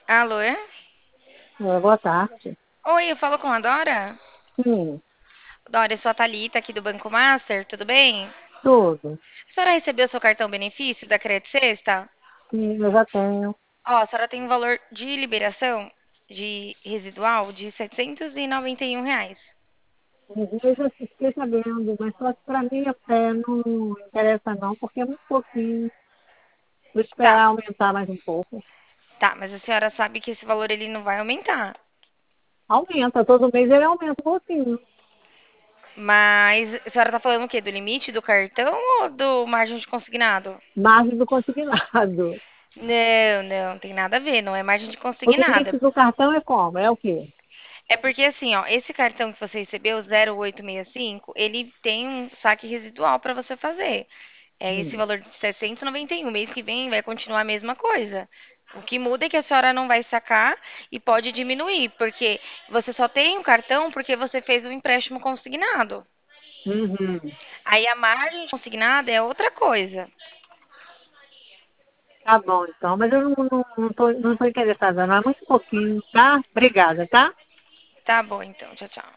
Alô? É? Boa tarde. Oi, eu falo com a Dora? Sim, Dora, eu sou a Thalita aqui do Banco Master, tudo bem? tudo. A senhora recebeu seu cartão benefício da Credit Sexta? Sim, eu já tenho. Ó, a senhora tem um valor de liberação de residual de R$ 791. Eu já fiquei sabendo, mas só que para mim não interessa não, porque é muito pouquinho. Vou Tá, esperar aumentar mais um pouco. tá, mas a senhora sabe que esse valor ele não vai aumentar. Aumenta, todo mês ele aumenta um pouquinho. Mas a senhora tá falando o quê? Do limite do cartão ou do margem de consignado? Margem do consignado. Não, não, tem nada a ver, não é margem de O consignado. limite do cartão é como? É o quê? É porque assim, ó, esse cartão que você recebeu, 0865, ele tem um saque residual para você fazer. É esse Hum, valor de 691. Mês que vem vai continuar a mesma coisa. O que muda é que a senhora não vai sacar e pode diminuir, porque você só tem um cartão porque você fez um empréstimo consignado. uhum. Aí a margem consignada é outra coisa. Tá bom, então. Mas eu não tô interessada, não. É muito pouquinho, tá? Obrigada, tá? Tá bom, então. Tchau, tchau.